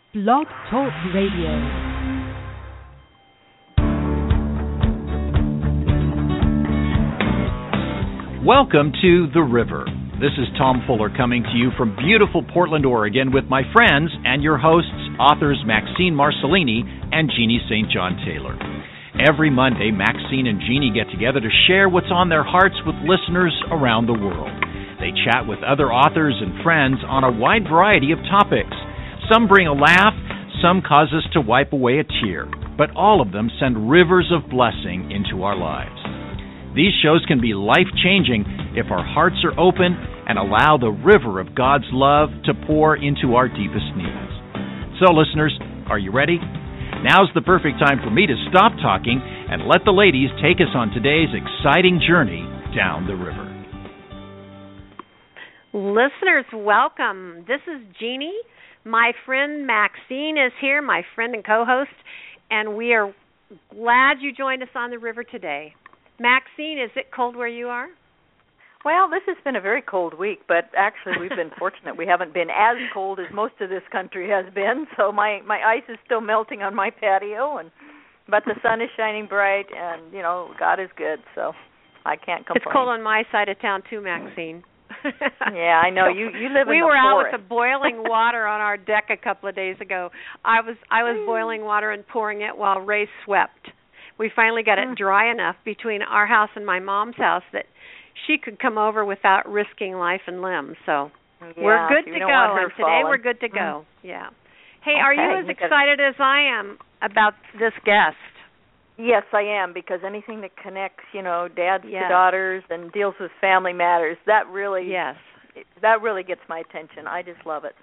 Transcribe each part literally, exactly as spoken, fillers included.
Blog Talk Radio. Welcome to The River. This is Tom Fuller coming to you from beautiful Portland, Oregon with my friends and your hosts, authors Maxine Marcellini and Jeannie Saint John Taylor. Every Monday, Maxine and Jeannie get together to share what's on their hearts with listeners around the world. They chat with other authors and friends on a wide variety of topics. Some bring a laugh, some cause us to wipe away a tear, but all of them send rivers of blessing into our lives. These shows can be life-changing if our hearts are open and allow the river of God's love to pour into our deepest needs. So, listeners, are you ready? Now's the perfect time for me to stop talking and let the ladies take us on today's exciting journey down the river. Listeners, welcome. This is Jeannie. My friend Maxine is here, my friend and co-host, and we are glad you joined us on the river today. Maxine, is it cold where you are? Well, this has been a very cold week, but actually we've been fortunate. We haven't been as cold as most of this country has been, so my, my ice is still melting on my patio, and but the sun is shining bright, and, you know, God is good, so I can't complain. It's cold on my side of town, too, Maxine. Yeah, I know. You you live in we the were forest. out with the boiling water on our deck a couple of days ago. I was I was boiling water and pouring it while Ray swept. We finally got it dry enough between our house and my mom's house that she could come over without risking life and limb. So yeah, we're good to go. And today falling. we're good to go. Mm. Yeah. Hey, okay, are you as excited as I am about this guest? Yes, I am, because anything that connects, you know, dads yes. to daughters and deals with family matters, that really yes. that really gets my attention. I just love it.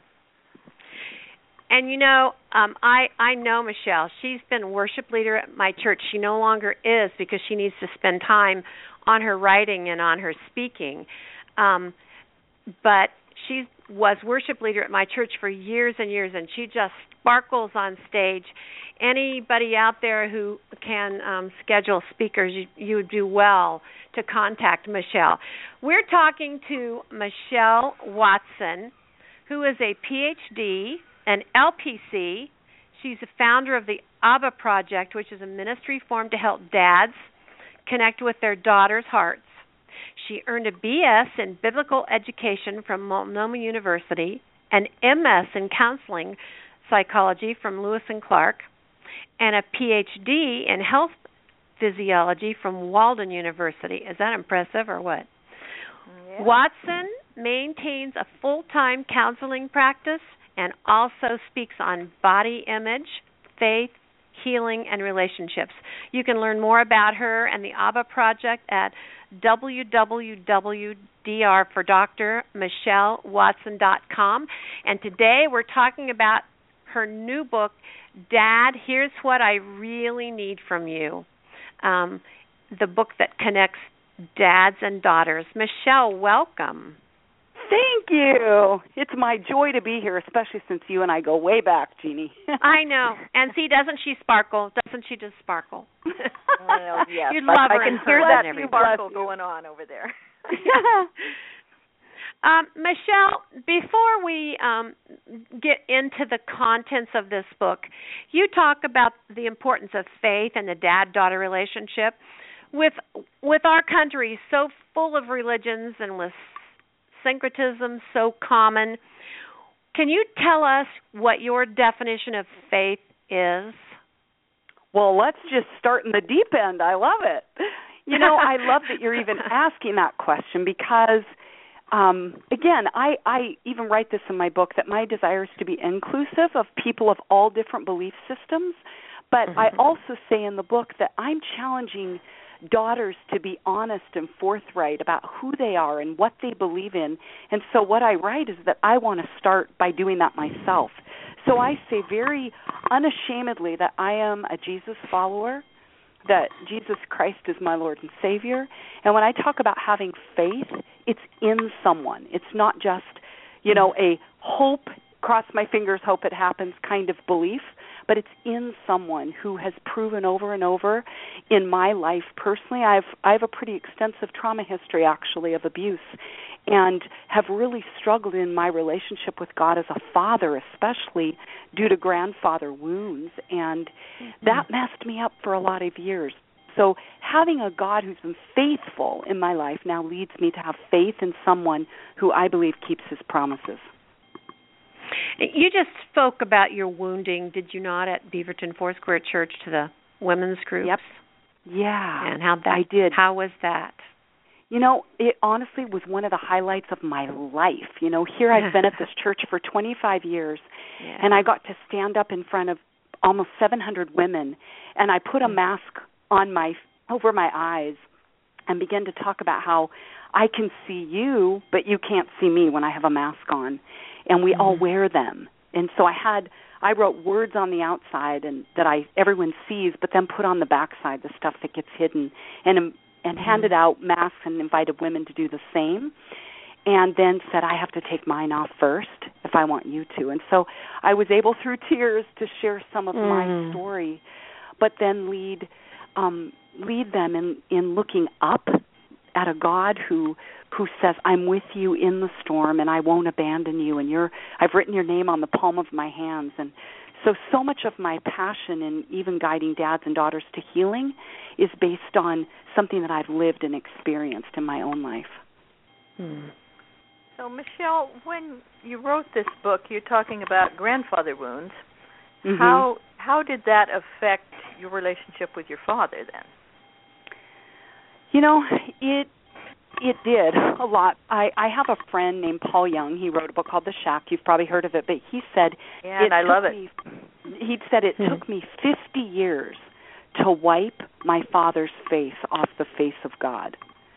And, you know, um, I, I know Michelle. She's been worship leader at my church. She no longer is because she needs to spend time on her writing and on her speaking. Um, but she was worship leader at my church for years and years, and she just sparkles on stage. Anybody out there who can um, schedule speakers, you, you would do well to contact Michelle. We're talking to Michelle Watson, who is a P H D, an L P C. She's the founder of the ABBA Project, which is a ministry formed to help dads connect with their daughters' hearts. She earned a B S in Biblical Education from Multnomah University, an M S in Counseling Psychology from Lewis and Clark, and a P H D in Health Physiology from Walden University. Is that impressive or what? Yeah. Watson maintains a full-time counseling practice and also speaks on body image, faith, healing, and relationships. You can learn more about her and the ABBA Project at w w w dot d r for dr michelle watson dot com. And today we're talking about her new book, Dad, Here's What I Really Need From You, um, the book that connects dads and daughters. Michelle, welcome. Thank you. It's my joy to be here, especially since you and I go way back, Jeannie. I know. And see, doesn't she sparkle? Doesn't she just sparkle? Well, yes. You'd love I, her I can in hear person, that everybody. sparkle going on over there. um, Michelle, before we um, get into the contents of this book, you talk about the importance of faith and the dad-daughter relationship. With with our country so full of religions and with syncretism so common, can you tell us what your definition of faith is? Well, let's just start in the deep end. I love it. You know, I love that you're even asking that question because, um, again, I, I even write this in my book that my desire is to be inclusive of people of all different belief systems, but mm-hmm. I also say in the book that I'm challenging daughters to be honest and forthright about who they are and what they believe in. And so what I write is that I want to start by doing that myself. So I say very unashamedly that I am a Jesus follower, that Jesus Christ is my Lord and Savior. And when I talk about having faith, it's in someone. It's not just, you know, a hope, cross my fingers, hope it happens kind of belief, but it's in someone who has proven over and over in my life personally. I've I have a pretty extensive trauma history, actually, of abuse. and have really struggled in my relationship with God as a father, especially due to grandfather wounds, and mm-hmm. that messed me up for a lot of years. So having a God who's been faithful in my life now leads me to have faith in someone who I believe keeps his promises. You just spoke about your wounding, did you not, at Beaverton Foursquare Church to the women's groups? Yep. Yeah. And how that, I did. How was that? You know, it honestly was one of the highlights of my life. You know, here I've been at this church for twenty-five years, yeah. and I got to stand up in front of almost seven hundred women, and I put a mask on my over my eyes and began to talk about how I can see you, but you can't see me when I have a mask on, and we mm-hmm. all wear them. And so I had I wrote words on the outside and that I everyone sees, but then put on the backside the stuff that gets hidden, and and handed out masks and invited women to do the same, and then said, I have to take mine off first if I want you to. And so I was able through tears to share some of mm. my story, but then lead um, lead them in, in looking up at a God who who says, I'm with you in the storm and I won't abandon you, and you're I've written your name on the palm of my hands. And so, so much of my passion in even guiding dads and daughters to healing is based on something that I've lived and experienced in my own life. Hmm. So, Michelle, when you wrote this book, you're talking about grandfather wounds. Mm-hmm. How how did that affect your relationship with your father then? You know, it it did a lot. I, I have a friend named Paul Young. He wrote a book called The Shack. You've probably heard of it, but he said yeah, and I love it. Me, he'd said it mm-hmm. took me fifty years to wipe my father's face off the face of God.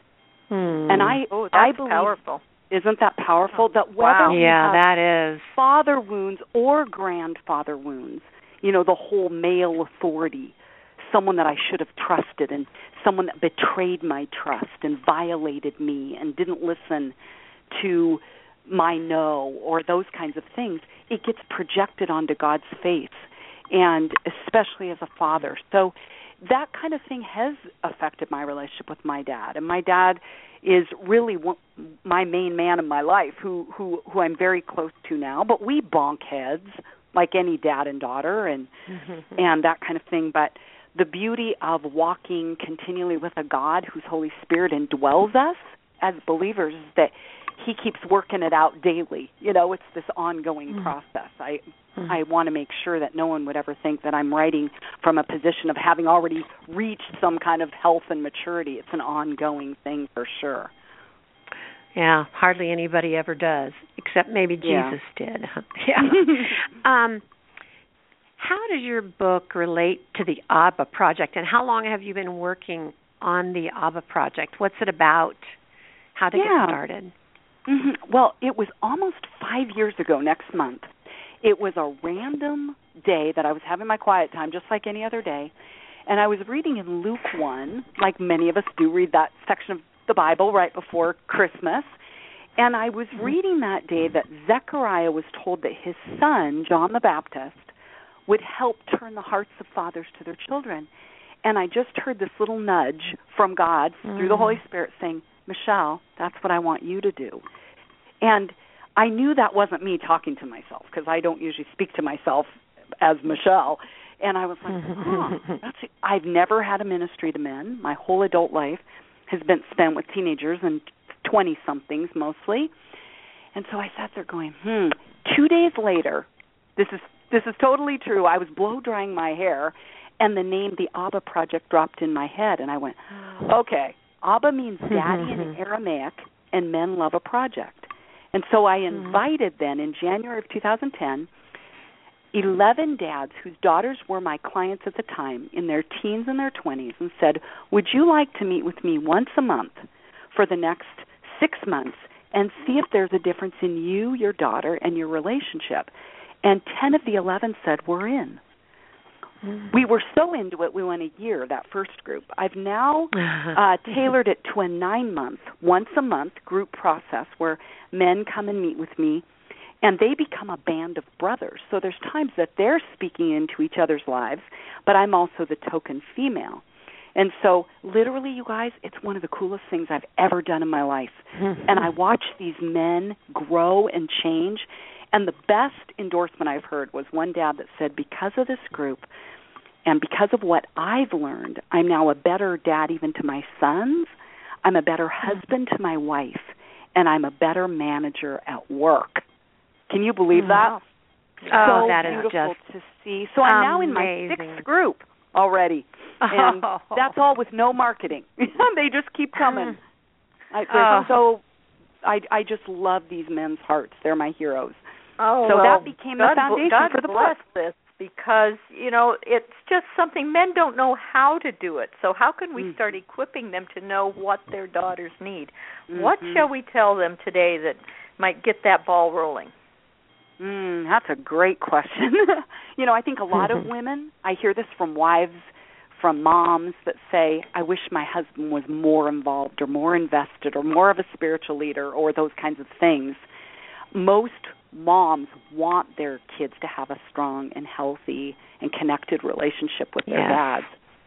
Hmm. And I, oh, that's I believe, powerful. Isn't that powerful? That whether wow. we yeah, have that is. father wounds or grandfather wounds, you know, the whole male authority, someone that I should have trusted and someone that betrayed my trust and violated me and didn't listen to my no or those kinds of things, it gets projected onto God's face, and especially as a father. So that kind of thing has affected my relationship with my dad. And my dad is really one, my main man in my life who, who, who I'm very close to now. But we bonk heads like any dad and daughter and mm-hmm. and that kind of thing. But the beauty of walking continually with a God whose Holy Spirit indwells us as believers is that he keeps working it out daily. You know, it's this ongoing mm-hmm. process. I mm-hmm. I want to make sure that no one would ever think that I'm writing from a position of having already reached some kind of health and maturity. It's an ongoing thing for sure. Yeah, hardly anybody ever does, except maybe yeah. Jesus did. yeah. um, how does your book relate to the Abba Project, and how long have you been working on the Abba Project? What's it about? How did yeah. it get started? Mm-hmm. Well, it was almost five years ago next month. It was a random day that I was having my quiet time, just like any other day, and I was reading in Luke one, like many of us do, read that section of the Bible right before Christmas, and I was reading that day that Zechariah was told that his son, John the Baptist, would help turn the hearts of fathers to their children. And I just heard this little nudge from God mm. through the Holy Spirit saying, Michelle, that's what I want you to do. And I knew that wasn't me talking to myself, because I don't usually speak to myself as Michelle. And I was like, huh, that's it. I've never had a ministry to men. My whole adult life has been spent with teenagers and twenty-somethings mostly. And so I sat there going, hmm. Two days later, this is this is totally true, I was blow-drying my hair, and the name The Abba Project dropped in my head. And I went, okay, Abba means daddy in Aramaic, and men love a project. And so I invited then, in January of two thousand ten, eleven dads whose daughters were my clients at the time, in their teens and their twenties, and said, would you like to meet with me once a month for the next six months and see if there's a difference in you, your daughter, and your relationship? And ten of the eleven said, we're in. Mm-hmm. We were so into it, we went a year, that first group. I've now uh, tailored it to a nine-month, once-a-month group process where men come and meet with me, and they become a band of brothers. So there's times that they're speaking into each other's lives, but I'm also the token female. And so, literally, you guys, it's one of the coolest things I've ever done in my life. And I watch these men grow and change. And the best endorsement I've heard was one dad that said, because of this group and because of what I've learned, I'm now a better dad even to my sons. I'm a better husband to my wife. And I'm a better manager at work. Can you believe that? Oh, so that is beautiful just to see. So I'm now in amazing. my sixth group already. And oh. that's all with no marketing. They just keep coming. I, oh. So I, I just love these men's hearts. They're my heroes. Oh, so well, that became God, the foundation God for the bless book. this, because, you know, it's just something men don't know how to do it. So how can we mm-hmm. start equipping them to know what their daughters need? Mm-hmm. What shall we tell them today that might get that ball rolling? Mm, that's a great question. You know, I think a lot of women, I hear this from wives, from moms that say, I wish my husband was more involved or more invested or more of a spiritual leader or those kinds of things. Most moms want their kids to have a strong and healthy and connected relationship with their yes. dads.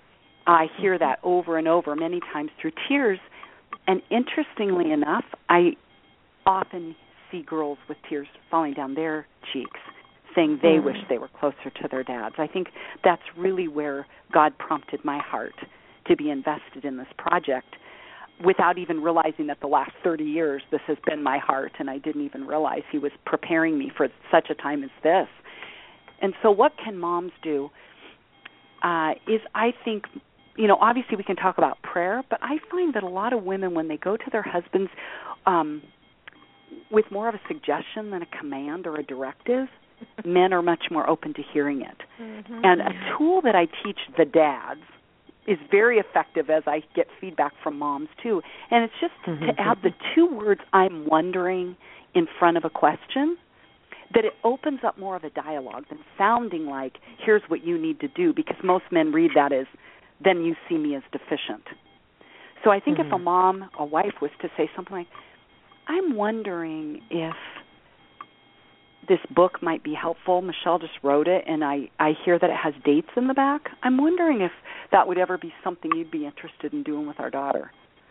I hear that over and over, many times through tears. And interestingly enough, I often see girls with tears falling down their cheeks, saying they mm. wish they were closer to their dads. I think that's really where God prompted my heart to be invested in this project, without even realizing that the last thirty years this has been my heart, and I didn't even realize He was preparing me for such a time as this. And so what can moms do uh, is, I think, you know, obviously we can talk about prayer, but I find that a lot of women, when they go to their husbands um, with more of a suggestion than a command or a directive, men are much more open to hearing it. Mm-hmm. And a tool that I teach the dads is very effective as I get feedback from moms, too. And it's just mm-hmm. to add the two words, I'm wondering, in front of a question, that it opens up more of a dialogue than sounding like, here's what you need to do, because most men read that as, then you see me as deficient. So I think mm-hmm. if a mom, a wife, was to say something like, I'm wondering if this book might be helpful. Michelle just wrote it, and I, I hear that it has dates in the back. I'm wondering if that would ever be something you'd be interested in doing with our daughter.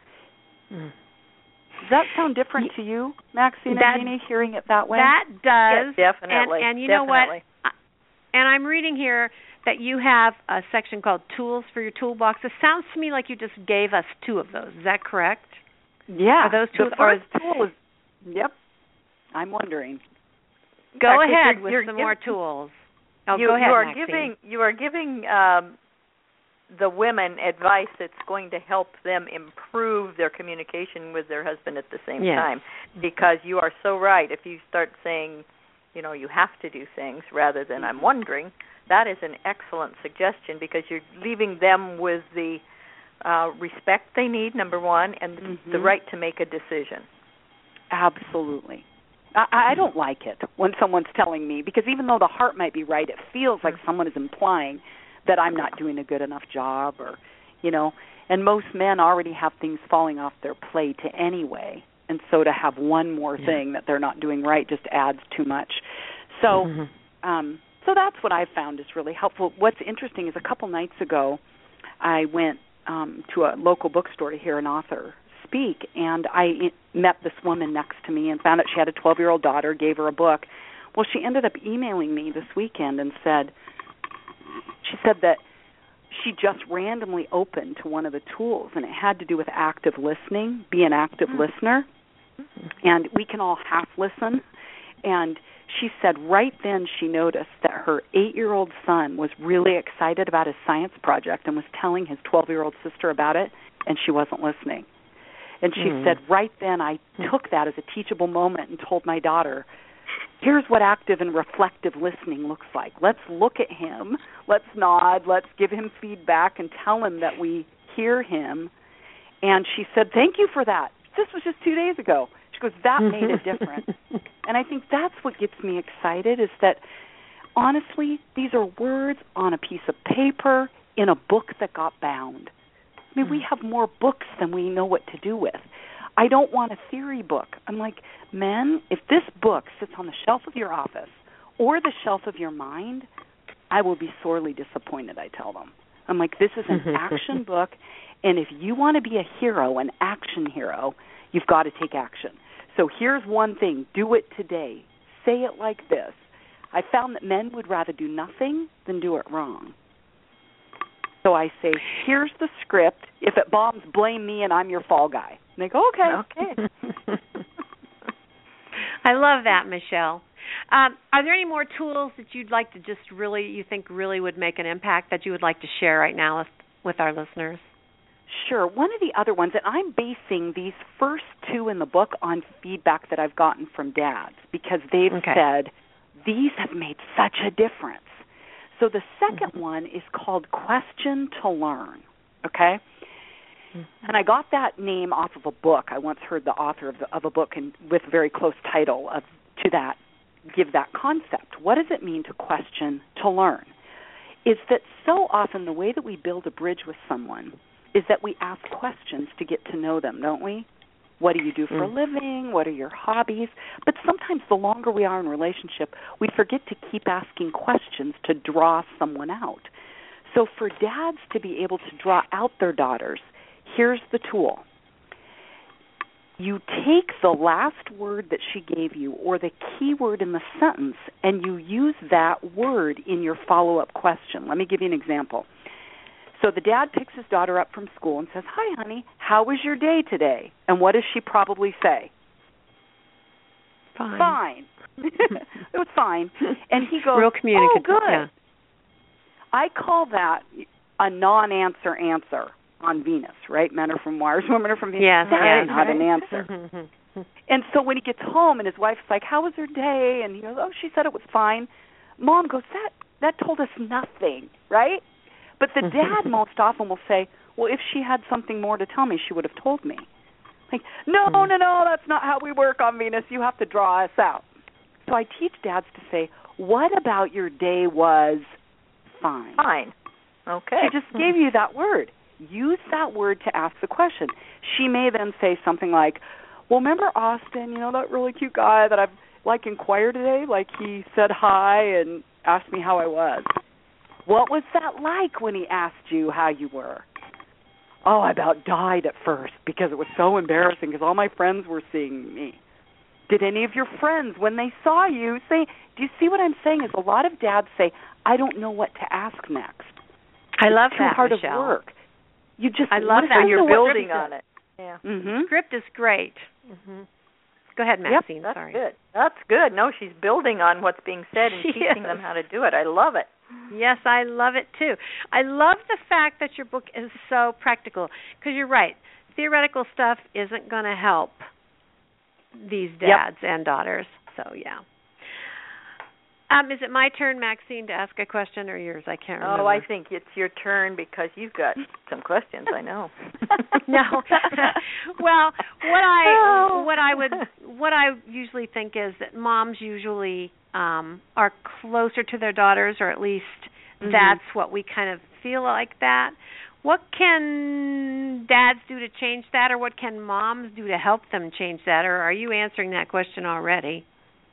Mm. Does that sound different to you, Maxine that, and Jeannie, hearing it that way? That does. Yes, definitely. And, and you definitely. know what? And I'm reading here that you have a section called Tools for your Toolbox. It sounds to me like you just gave us two of those. Is that correct? Yeah. Are those tools? The first tool is, yep, I'm wondering. Go fact, ahead you're, with you're some give, more tools. Oh, you, go ahead, you are Maxine. giving you are giving um, the women advice that's going to help them improve their communication with their husband at the same yes. time. Because you are so right. If you start saying, you know, you have to do things rather than I'm wondering, that is an excellent suggestion, because you're leaving them with the uh, respect they need, number one, and mm-hmm. the right to make a decision. Absolutely. I, I don't like it when someone's telling me, because even though the heart might be right, it feels like someone is implying that I'm not doing a good enough job, or, you know, and most men already have things falling off their plate anyway, and so to have one more yeah. thing that they're not doing right just adds too much. So, mm-hmm. um, so that's what I've found is really helpful. What's interesting is a couple nights ago, I went um, to a local bookstore to hear an author speak, and I met this woman next to me and found out she had a twelve-year-old daughter, gave her a book. Well, she ended up emailing me this weekend and said, she said that she just randomly opened to one of the tools, and it had to do with active listening, be an active mm-hmm. listener, and we can all half listen. And she said right then she noticed that her eight-year-old son was really excited about his science project and was telling his twelve-year-old sister about it, and she wasn't listening. And she mm. said, right then I took that as a teachable moment and told my daughter, here's what active and reflective listening looks like. Let's look at him. Let's nod. Let's give him feedback and tell him that we hear him. And she said, thank you for that. This was just two days ago. She goes, that made a difference. And I think that's what gets me excited, is that, honestly, these are words on a piece of paper in a book that got bound. I mean, we have more books than we know what to do with. I don't want a theory book. I'm like, men, if this book sits on the shelf of your office or the shelf of your mind, I will be sorely disappointed, I tell them. I'm like, this is an action book, and if you want to be a hero, an action hero, you've got to take action. So here's one thing. Do it today. Say it like this. I found that men would rather do nothing than do it wrong. So I say, here's the script. If it bombs, blame me, and I'm your fall guy. And they go, okay. Okay. I love that, Michelle. Um, are there any more tools that you'd like to just really, you think really would make an impact that you would like to share right now with, with our listeners? Sure. One of the other ones, and I'm basing these first two in the book on feedback that I've gotten from dads because they've okay. said, these have made such a difference. So the second mm-hmm. one is called Question to Learn, okay? Mm-hmm. And I got that name off of a book. I once heard the author of, the, of a book and with a very close title of, to that, give that concept. What does it mean to question to learn? Is that so often the way that we build a bridge with someone is that we ask questions to get to know them, don't we? What do you do for mm. a living? What are your hobbies? But sometimes the longer we are in a relationship, we forget to keep asking questions to draw someone out. So for dads to be able to draw out their daughters, here's the tool. You take the last word that she gave you or the key word in the sentence and you use that word in your follow-up question. Let me give you an example. So the dad picks his daughter up from school and says, hi, honey, how was your day today? And what does she probably say? Fine. Fine. It was fine. And he goes, real communicative. Oh, good. Yeah. I call that a non-answer answer on Venus, right? Men are from Mars, women are from Venus. Yes, that yes, is not right. an answer. And so when he gets home and his wife's like, how was her day? And he goes, oh, she said it was fine. Mom goes, that that told us nothing, right? But the dad most often will say, well, if she had something more to tell me, she would have told me. Like, no, no, no, that's not how we work on Venus. You have to draw us out. So I teach dads to say, what about your day was fine? Fine. Okay. She just gave you that word. Use that word to ask the question. She may then say something like, well, remember Austin, you know, that really cute guy that I've, like, inquired today? Like, he said hi and asked me how I was. What was that like when he asked you how you were? Oh, I about died at first because it was so embarrassing because all my friends were seeing me. Did any of your friends, when they saw you, say, do you see what I'm saying? Is a lot of dads say, I don't know what to ask next. I love it's too that, hard Michelle. of work. You just I love that. You're building on it. Yeah. Mm-hmm. Script is great. Mm-hmm. Go ahead, Maxine. Yep, that's Sorry. good. That's good. No, she's building on what's being said and she teaching is. them how to do it. I love it. Yes, I love it too. I love the fact that your book is so practical because you're right. Theoretical stuff isn't going to help these dads yep. and daughters. So, yeah. Um, is it my turn, Maxine, to ask a question or yours? I can't remember. Oh, I think it's your turn because you've got some questions, I know. No. Well, what I what I would what I usually think is that moms usually um, are closer to their daughters, or at least mm-hmm. that's what we kind of feel like that. What can dads do to change that, or what can moms do to help them change that, or are you answering that question already?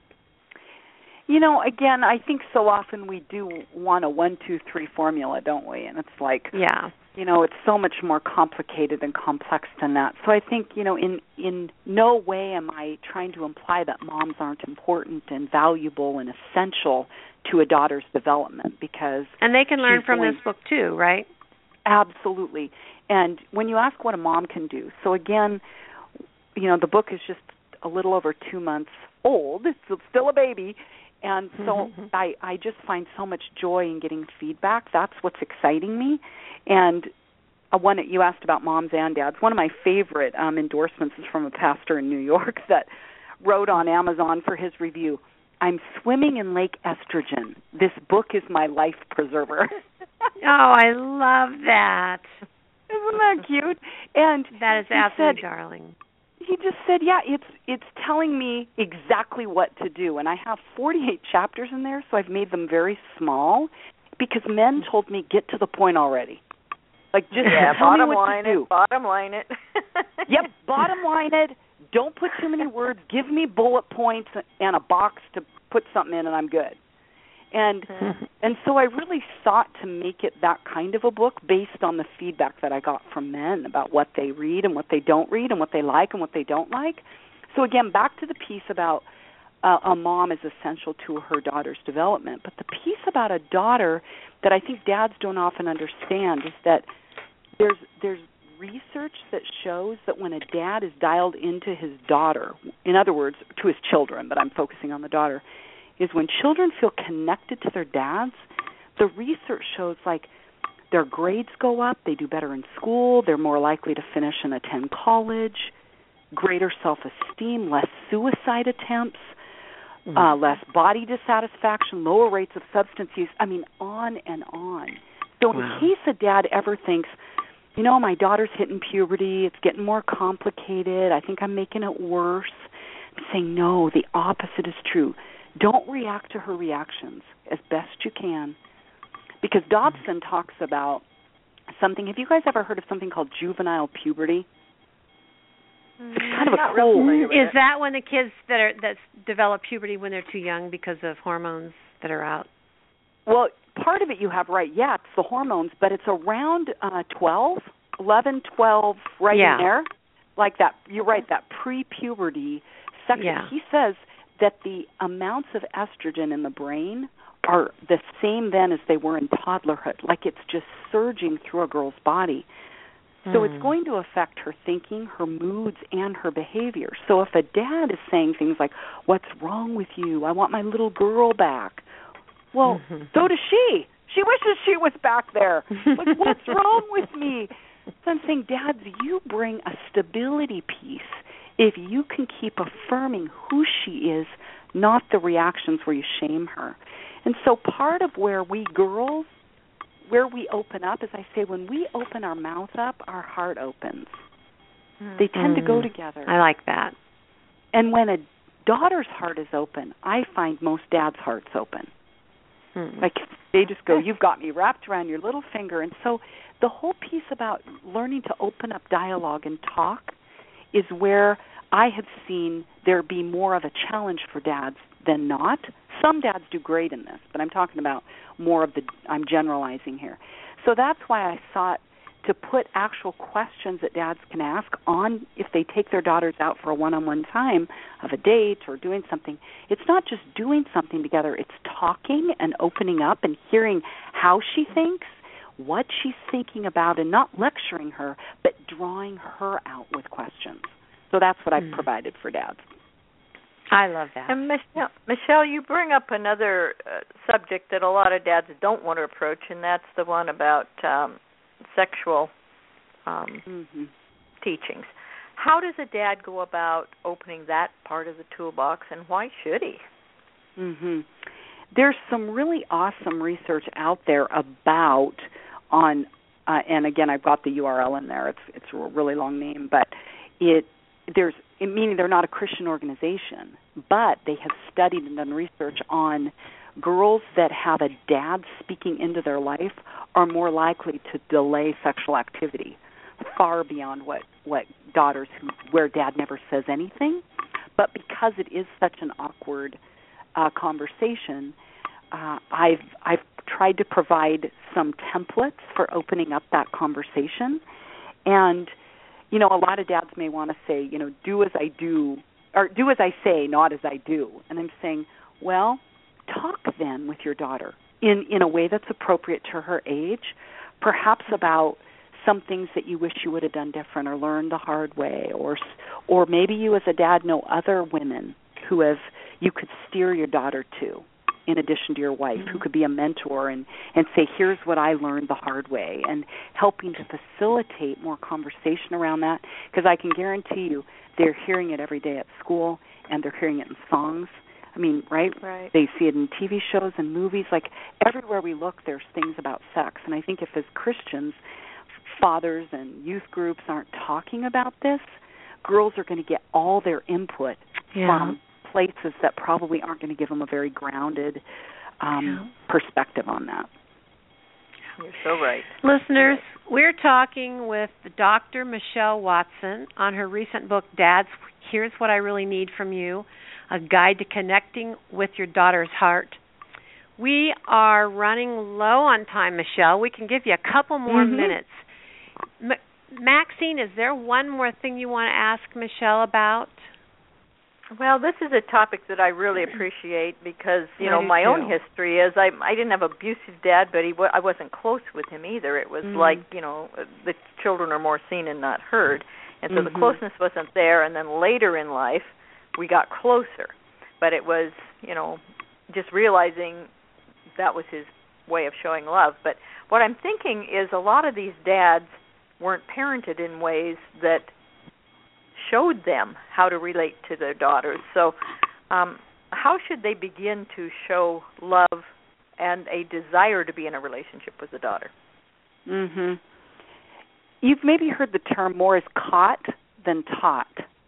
You know, again, I think so often we do want a one, two, three formula, don't we? And it's like, yeah, you know, it's so much more complicated and complex than that. So I think, you know, in in no way am I trying to imply that moms aren't important and valuable and essential to a daughter's development, because and they can learn from going, this book too, right? Absolutely. And when you ask what a mom can do, so again, you know, the book is just a little over two months old. It's still a baby. And so mm-hmm. I, I just find so much joy in getting feedback. That's what's exciting me. And uh, one you asked about moms and dads. One of my favorite um, endorsements is from a pastor in New York that wrote on Amazon for his review, I'm swimming in Lake Estrogen. This book is my life preserver. Oh, I love that. Isn't that cute? And that is absolutely said, darling. He just said, yeah, it's it's telling me exactly what to do. And I have forty-eight chapters in there, so I've made them very small because men told me, get to the point already. Like, just yeah, tell bottom me what line to do. it, bottom line it. Yep, bottom line it. Don't put too many words. Give me bullet points and a box to put something in, and I'm good. And and so I really sought to make it that kind of a book based on the feedback that I got from men about what they read and what they don't read and what they like and what they don't like. So again, back to the piece about uh, a mom is essential to her daughter's development. But the piece about a daughter that I think dads don't often understand is that there's there's research that shows that when a dad is dialed into his daughter, in other words, to his children, but I'm focusing on the daughter, is when children feel connected to their dads, the research shows like their grades go up, they do better in school, they're more likely to finish and attend college, greater self-esteem, less suicide attempts, mm-hmm. uh, less body dissatisfaction, lower rates of substance use, I mean, on and on. So wow. in case a dad ever thinks, you know, my daughter's hitting puberty, it's getting more complicated, I think I'm making it worse, I'm saying, no, the opposite is true. Don't react to her reactions as best you can. Because Dobson talks about something, have you guys ever heard of something called juvenile puberty? It's kind of a cool. Is that when the kids that are that develop puberty when they're too young because of hormones that are out? Well, part of it you have right. Yeah, it's the hormones, but it's around uh, twelve, eleven, twelve, right yeah. in there. Like that, you're right, that pre-puberty section. Yeah. He says that the amounts of estrogen in the brain are the same then as they were in toddlerhood. Like it's just surging through a girl's body. So mm. it's going to affect her thinking, her moods, and her behavior. So if a dad is saying things like, what's wrong with you? I want my little girl back. Well, mm-hmm. so does she. She wishes she was back there. Like, what's wrong with me? So I'm saying, dads, you bring a stability piece if you can keep affirming who she is, not the reactions where you shame her. And so part of where we girls, where we open up, as I say, when we open our mouth up, our heart opens. Mm-hmm. They tend to go together. I like that. And when a daughter's heart is open, I find most dads' hearts open. Mm-hmm. Like they just go, you've got me wrapped around your little finger. And so the whole piece about learning to open up dialogue and talk is where I have seen there be more of a challenge for dads than not. Some dads do great in this, but I'm talking about more of the, I'm generalizing here. So that's why I sought to put actual questions that dads can ask on if they take their daughters out for a one-on-one time of a date or doing something. It's not just doing something together. It's talking and opening up and hearing how she thinks, what she's thinking about, and not lecturing her, but drawing her out with questions. So that's what I've provided for dads. I love that. And Michelle, Michelle, you bring up another uh, subject that a lot of dads don't want to approach, and that's the one about um, sexual um, mm-hmm. teachings. How does a dad go about opening that part of the toolbox, and why should he? Mm-hmm. There's some really awesome research out there about on, uh, and again, I've got the U R L in there. It's it's a really long name, but it there's meaning they're not a Christian organization, but they have studied and done research on girls that have a dad speaking into their life are more likely to delay sexual activity far beyond what, what daughters who, where dad never says anything. But because it is such an awkward uh, conversation, uh, I've I've tried to provide some templates for opening up that conversation. And you know, a lot of dads may want to say, you know, do as I do, or do as I say, not as I do. And I'm saying, well, talk then with your daughter in, in a way that's appropriate to her age, perhaps about some things that you wish you would have done different or learned the hard way, or or maybe you as a dad know other women who have you could steer your daughter to, in addition to your wife, mm-hmm. who could be a mentor and, and say, here's what I learned the hard way, and helping to facilitate more conversation around that, because I can guarantee you they're hearing it every day at school, and they're hearing it in songs. I mean, right? right? They see it in T V shows and movies. Like, everywhere we look, there's things about sex. And I think if as Christians, fathers and youth groups aren't talking about this, girls are going to get all their input yeah. from places that probably aren't going to give them a very grounded um, yeah. perspective on that. You're so right. Listeners, we're talking with Doctor Michelle Watson on her recent book, Dads, Here's What I Really Need From You, A Guide to Connecting with Your Daughter's Heart. We are running low on time, Michelle. We can give you a couple more mm-hmm. minutes. M- Maxine, is there one more thing you want to ask Michelle about? Well, this is a topic that I really appreciate because, you I know, my too. own history is I I didn't have an abusive dad, but he w- I wasn't close with him either. It was mm. like, you know, the children are more seen and not heard. And so mm-hmm. the closeness wasn't there. And then later in life, we got closer. But it was, you know, just realizing that was his way of showing love. But what I'm thinking is a lot of these dads weren't parented in ways that showed them how to relate to their daughters. So um, how should they begin to show love and a desire to be in a relationship with a daughter? Mm-hmm. You've maybe heard the term more is caught than taught.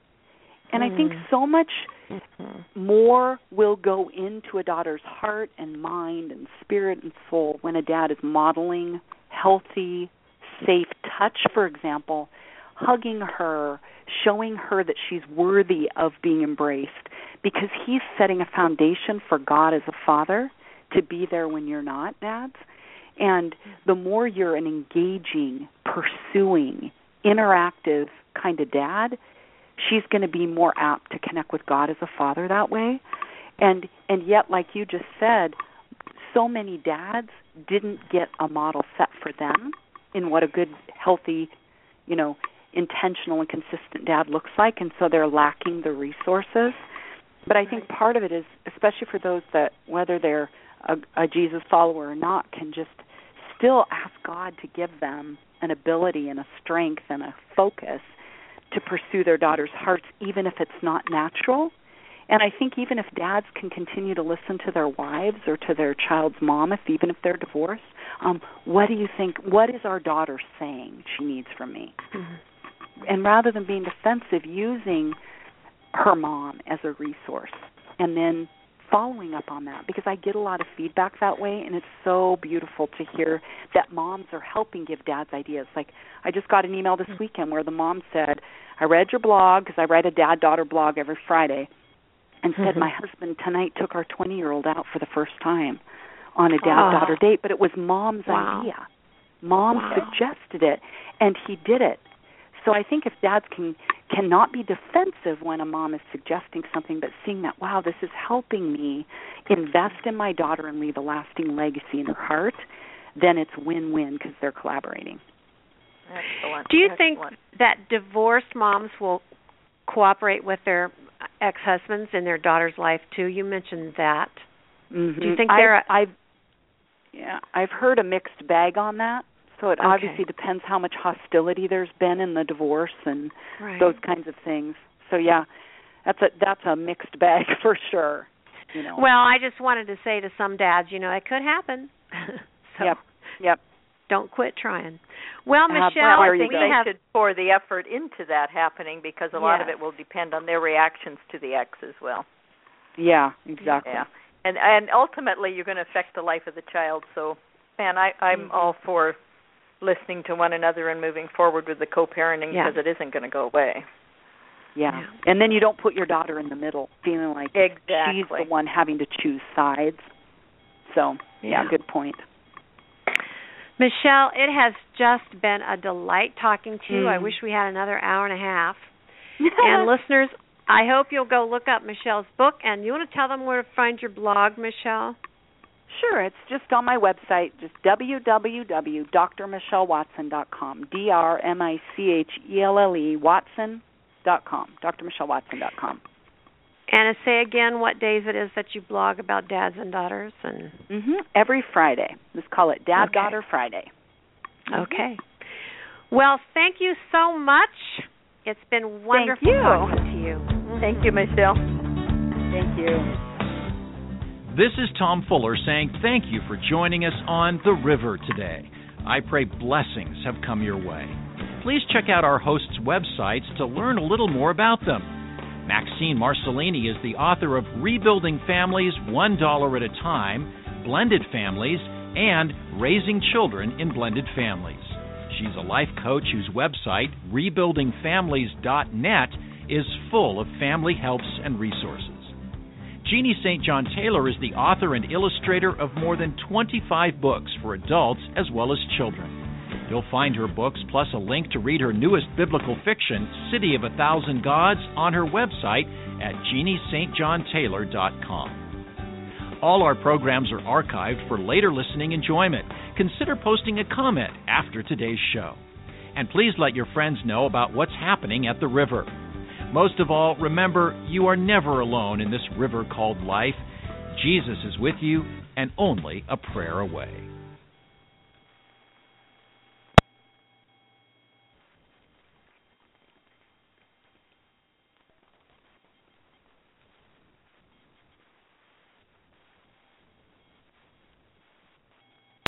And mm. I think so much mm-hmm. more will go into a daughter's heart and mind and spirit and soul when a dad is modeling healthy, safe touch, for example, hugging her, showing her that she's worthy of being embraced, because he's setting a foundation for God as a father to be there when you're not, dads. And the more you're an engaging, pursuing, interactive kind of dad, she's going to be more apt to connect with God as a father that way. And and yet, like you just said, so many dads didn't get a model set for them in what a good, healthy, you know, intentional and consistent dad looks like, and so they're lacking the resources. But I think part of it is, especially for those that, whether they're a, a Jesus follower or not, can just still ask God to give them an ability and a strength and a focus to pursue their daughter's hearts, even if it's not natural. And I think even if dads can continue to listen to their wives or to their child's mom, if even if they're divorced, um, what do you think, what is our daughter saying she needs from me? Mm-hmm. And rather than being defensive, using her mom as a resource and then following up on that, because I get a lot of feedback that way, and it's so beautiful to hear that moms are helping give dads ideas. Like, I just got an email this weekend where the mom said, I read your blog, because I write a dad-daughter blog every Friday, and said, my husband tonight took our twenty-year-old out for the first time on a dad-daughter oh. date, but it was mom's wow. idea. Mom wow. suggested it, and he did it. So I think if dads can cannot be defensive when a mom is suggesting something, but seeing that, wow, this is helping me invest in my daughter and leave a lasting legacy in her heart, then it's win-win because they're collaborating. Excellent. Do you Excellent. think that divorced moms will cooperate with their ex-husbands in their daughter's life too? You mentioned that. Mm-hmm. Do you think they're? I've, I've yeah, I've heard a mixed bag on that. So it okay. obviously depends how much hostility there's been in the divorce and right. those kinds of things. So yeah, that's a that's a mixed bag for sure. You know. Well, I just wanted to say to some dads, you know, it could happen. so yep. Yep. Don't quit trying. Well, uh, Michelle, well, I think they have... should pour the effort into that happening, because a lot yes. of it will depend on their reactions to the ex as well. Yeah, exactly. Yeah, and and ultimately you're going to affect the life of the child. So, man, I, I'm mm-hmm. all for listening to one another and moving forward with the co-parenting, yeah. because it isn't going to go away. Yeah. yeah, and then you don't put your daughter in the middle, feeling like exactly. she's the one having to choose sides. So, yeah, yeah good point. Michelle, it has just been a delight talking to you. Mm. I wish we had another hour and a half. And listeners, I hope you'll go look up Michelle's book. And you want to tell them where to find your blog, Michelle? Sure. It's just on my website, just w w w dot d r michelle watson dot com, D R M I C H E L L E, Watson dot com, d r michelle watson dot com. And say again what days it is that you blog about dads and daughters. and mm-hmm. Every Friday. Let's call it Dad okay. Daughter Friday. Okay. Well, thank you so much. It's been wonderful thank you. talking to you. Mm-hmm. Thank you, Michelle. Thank you. This is Tom Fuller saying thank you for joining us on The River today. I pray blessings have come your way. Please check out our hosts' websites to learn a little more about them. Maxine Marcellini is the author of Rebuilding Families one dollar at a Time, Blended Families, and Raising Children in Blended Families. She's a life coach whose website, rebuilding families dot net, is full of family helps and resources. Jeannie Saint John Taylor is the author and illustrator of more than twenty-five books for adults as well as children. You'll find her books plus a link to read her newest biblical fiction, City of a Thousand Gods, on her website at jeannie st john taylor dot com. All our programs are archived for later listening enjoyment. Consider posting a comment after today's show. And please let your friends know about what's happening at the river. Most of all, remember, you are never alone in this river called life. Jesus is with you and only a prayer away.